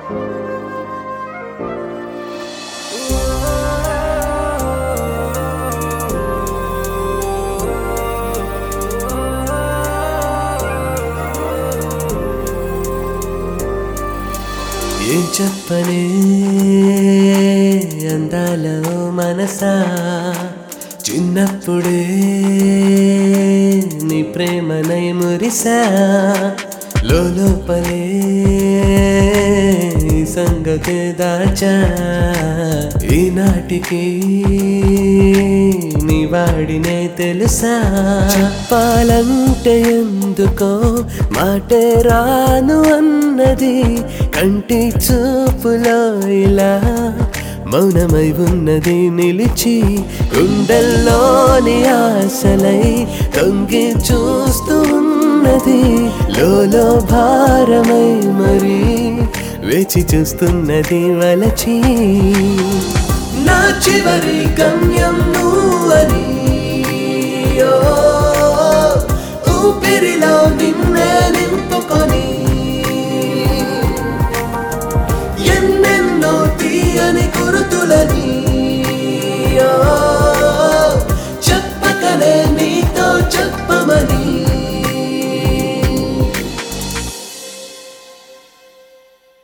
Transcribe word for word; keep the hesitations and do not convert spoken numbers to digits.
ఏం చెప్పనే అందాలో మనసా చిన్నప్పుడే నీ ప్రేమనై మురిసా లోపలే సంగతి దాచా ఈనాటికి నీ వాడినే తెలుసా చెప్పాలంటే ఎందుకో మాటే రాను అన్నది కంటి చూపులో ఇలా మౌనమై ఉన్నది నిలిచి గుండెల్లోని ఆశలై తొంగి చూస్తూ ఉన్నది లోలో భారమై మరి వేచి చూస్తున్నది వలచి నా చివరి గమ్యం నువ్వని